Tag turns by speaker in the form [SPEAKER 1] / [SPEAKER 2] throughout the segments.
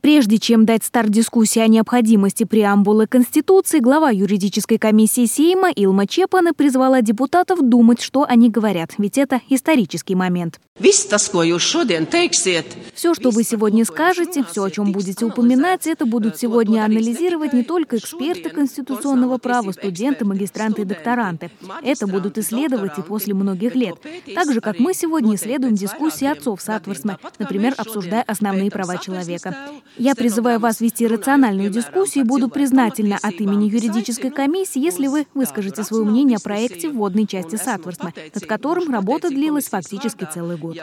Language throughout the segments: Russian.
[SPEAKER 1] Прежде чем дать старт дискуссии о необходимости преамбулы Конституции, глава юридической комиссии Сейма Илма Чепана призвала депутатов думать, что они говорят, ведь это исторический момент. Все, что вы сегодня скажете, все, о чем будете упоминать, это будут сегодня анализировать не только эксперты конституционного права, студенты, магистранты и докторанты. Это будут исследовать и после многих лет. Так же, как мы сегодня исследуем дискуссии отцов Сатварсме, например, обсуждая основные права человека. Я призываю вас вести рациональную дискуссию и буду признательна от имени юридической комиссии, если вы выскажете свое мнение о проекте вводной части Сатварсме, над которым работа длилась фактически целый год.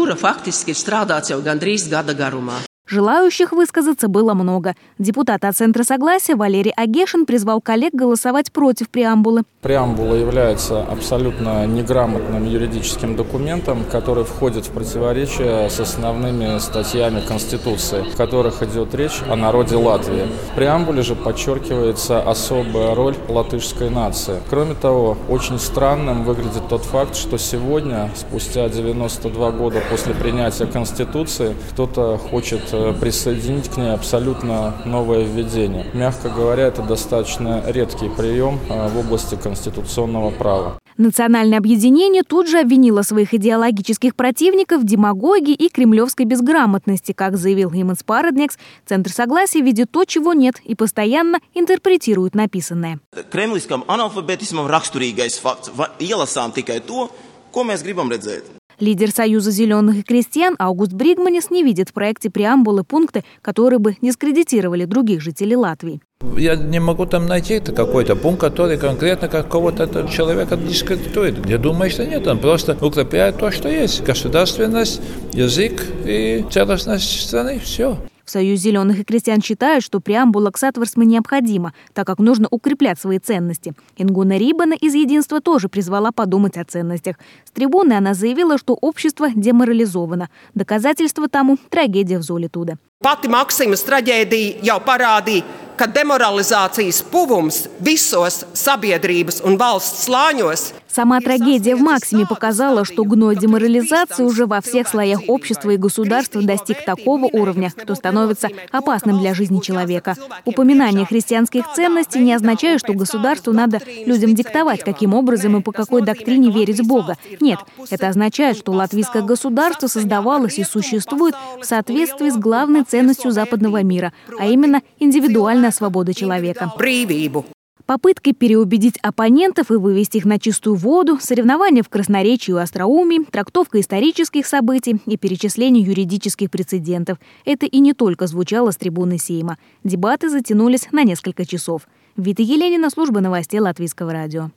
[SPEAKER 1] Желающих высказаться было много. Депутат от Центра согласия Валерий Агешин призвал коллег голосовать против преамбулы.
[SPEAKER 2] Преамбула является абсолютно неграмотным юридическим документом, который входит в противоречие с основными статьями Конституции, в которых идет речь о народе Латвии. В преамбуле же подчеркивается особая роль латышской нации. Кроме того, очень странным выглядит тот факт, что сегодня, спустя 92 года после принятия Конституции, кто-то хочет присоединить к ней абсолютно новое введение. Мягко говоря, это достаточно редкий прием в области конституционного права.
[SPEAKER 1] Национальное объединение тут же обвинило своих идеологических противников в демагогии и кремлевской безграмотности. Как заявил Иманс Параднекс, Центр согласия видит то, чего нет, и постоянно интерпретирует написанное.
[SPEAKER 3] Кремлевском аналфабетизмом raksturīgais fakts. Ielasām tikai to, ko mēs gribam redzēt.
[SPEAKER 1] Лидер Союза зеленых и крестьян Аугуст Бригманис не видит в проекте преамбулы пункты, которые бы дискредитировали других жителей Латвии.
[SPEAKER 4] Я не могу там найти какой-то пункт, который конкретно какого-то человека дискредитует. Я думаю, что нет, он просто укрепляет то, что есть. Государственность, язык и целостность страны. Все.
[SPEAKER 1] В Союзе зеленых и крестьян считают, что преамбула к Сатварсме необходима, так как нужно укреплять свои ценности. Ингуна Рибана из «Единства» тоже призвала подумать о ценностях. С трибуны она заявила, что общество деморализовано. Доказательство тому – трагедия в Золитуда.
[SPEAKER 5] Pati Maksimas traģēdija jau parādīja, ka demoralizācijas puvums visos sabiedrības un valsts slāņos.
[SPEAKER 1] Сама трагедия в Максиме показала, что гной деморализации уже во всех слоях общества и государства достиг такого уровня, что становится опасным для жизни человека. Упоминание христианских ценностей не означает, что государству надо людям диктовать, каким образом и по какой доктрине верить в Бога. Нет, это означает, что латвийское государство создавалось и существует в соответствии с главной ценностью западного мира, а именно индивидуальная свобода человека. Попытки переубедить оппонентов и вывести их на чистую воду, соревнования в красноречии и остроумии, трактовка исторических событий и перечисление юридических прецедентов. Это и не только звучало с трибуны Сейма. Дебаты затянулись на несколько часов. Вита Еленина, служба новостей Латвийского радио.